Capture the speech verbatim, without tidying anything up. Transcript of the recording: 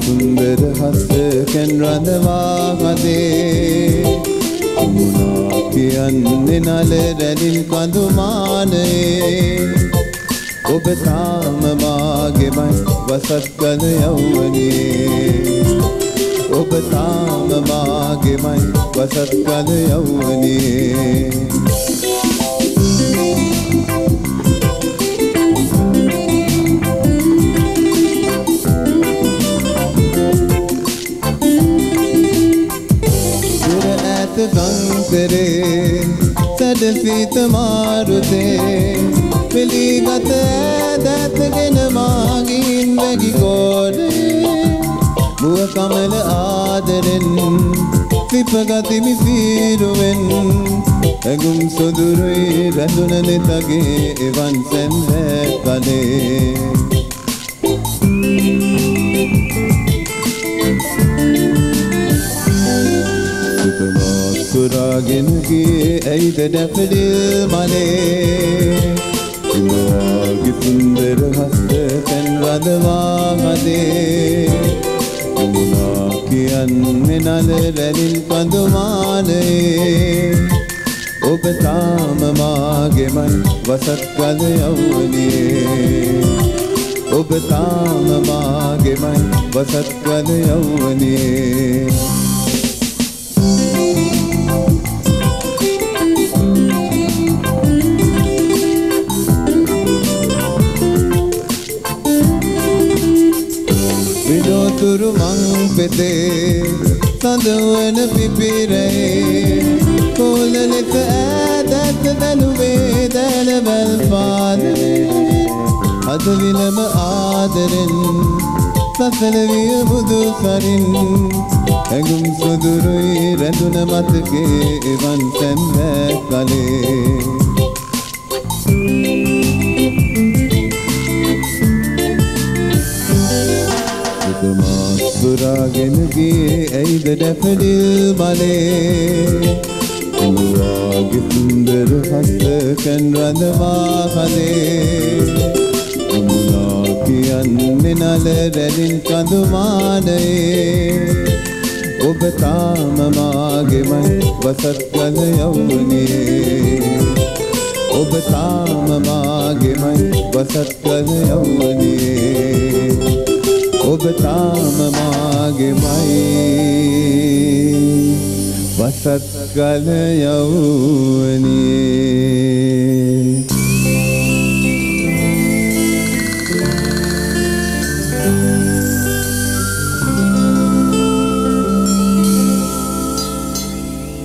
සුන්දර හස්තකෙන් රඳවා හදේ මුණා කියන්නේ නල රැඳින් කඳු මානයේ ඔබ තාම මාගෙමයි වසත් කල යවුවනේ ඔබ තාම මාගෙමයි වසත් කල යවුවනේ ගංකරේ සැඩසිත මාරුතේ පිළිගත ඇදැත්ගෙන මාගින් වැගි ගෝඩේ මුව කමල ආදරෙන් සිපගතිමි සීරුවෙන් ඇගුම් සොදුරුයි රැඳුන නෙතගේ එවන් සැන්දෑ කලේ සුරාගෙන ගියේ ඇයිද ඩැෆඩිල් මලේ ඉමවාගේ සුන්දර හස්තකෙන් රඳවා හදේ මුණා කියන්නේ නල රැඳින් කඳු මානයේ ඔබ තාම මාගෙමයි වසත් කල යවුවනේ ඔබ තාම මාගෙමයි වසත් කල යවුවනේ තුරු මං පෙතේ සඳවන පිපිරේ කොලලෙක ඈදත් බැලුවේ දැලවල් පාදේ අද විලම ආදරෙන් සසල විය බුදු සරින් ඇඟුම් සොදුරුයි රැඳුන මතකේ එවන් සැන්දෑ කලේ සුරාගෙන ගියේ ඇයිද ඩැෆඩිල් මලේ මුවාගේ සුන්දර හස්තකෙන් රඳවා හදේ මුණා කියන්නේ නල රැඳින් කඳු මානයේ ඔබ තාම මාගෙමයි වසත් කල යවුවනේ ඔබ තාම මාගෙමයි වසත් කල යවුවනේ ඔබ තාම මාගෙමයි වසත් කල යවුවනේ